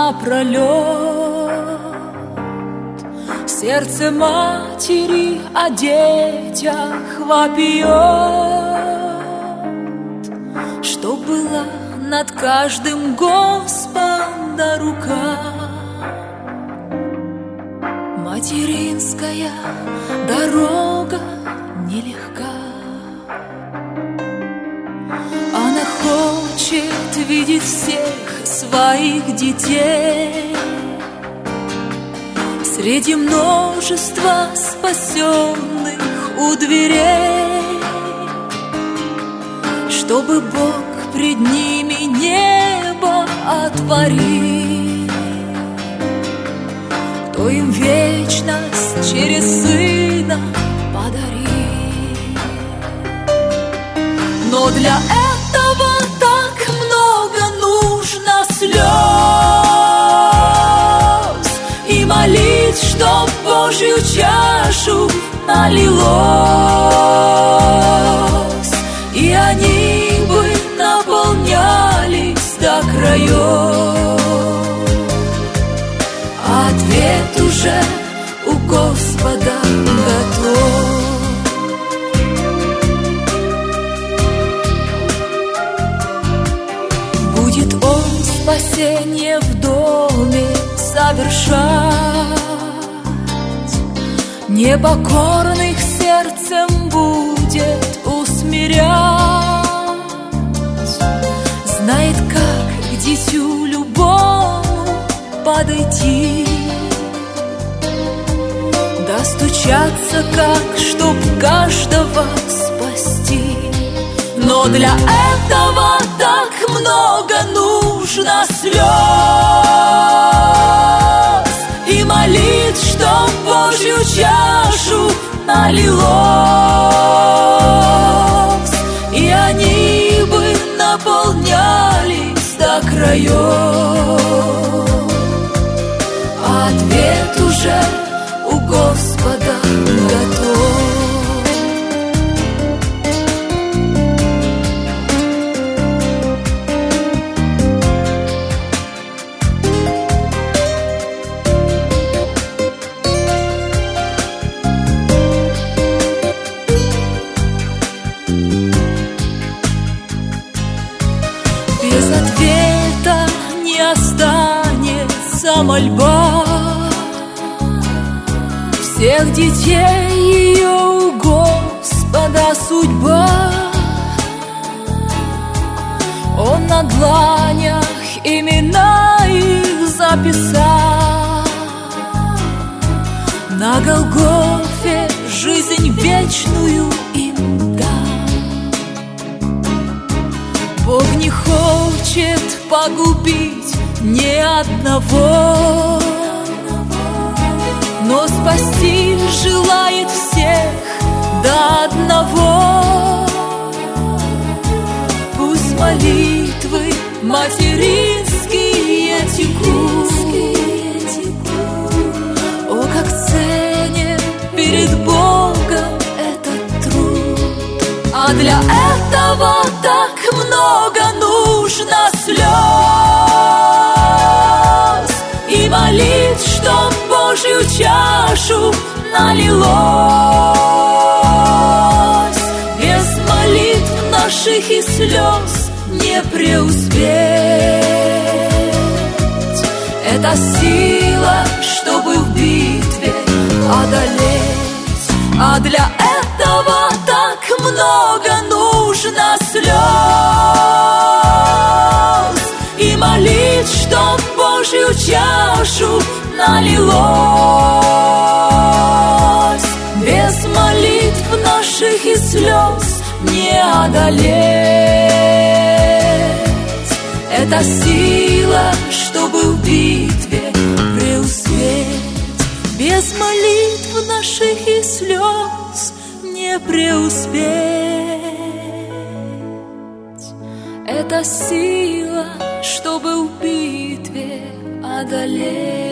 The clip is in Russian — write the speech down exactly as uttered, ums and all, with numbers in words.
напролет. Сердце матери о детях вопиет, что была над каждым Господа рука. Материнская дорога нелегка. Она хочет видеть всех своих детей среди множества спасенных у дверей, чтобы Бог пред ними небо отворил, кто им вечность через Сына подарил. Но для этого так много нужно слез и молить, чтоб Божью чашу налилось, и они бы наполнялись до краев. Ответ уже у Господа готов. Будет Он спасение в доме совершать, непокорных сердцем будет усмирять. Знает, как к дитю любому подойти, достучаться, как чтоб каждого спасти. Но для этого так много нужно слез и молить, чтоб Божью чашу налилось, и они бы наполнялись до краев. Ответ уже у Господа готов. Без ответа не останется мольба всех детей, ее у Господа судьба. Он на дланях имена их записал, на Голгофе жизнь вечную им дал. Бог не хочет погубить ни одного, но спасти желает всех до одного. Пусть молитвы материнские текут, о, как ценен перед Богом этот труд. А для этого так много нужно слез и молить, чтоб Божью чашу налилось. Без молитв наших и слез не преуспеть. Это сила, чтобы в битве одолеть. А для этого так много нужно слез и молить, чтоб Божью чашу налилось. Без молитв наших и слез не одолеть. Это сила, чтобы в битве преуспеть. Без молитв наших и слез не преуспеть. Это сила, чтобы в битве одолеть.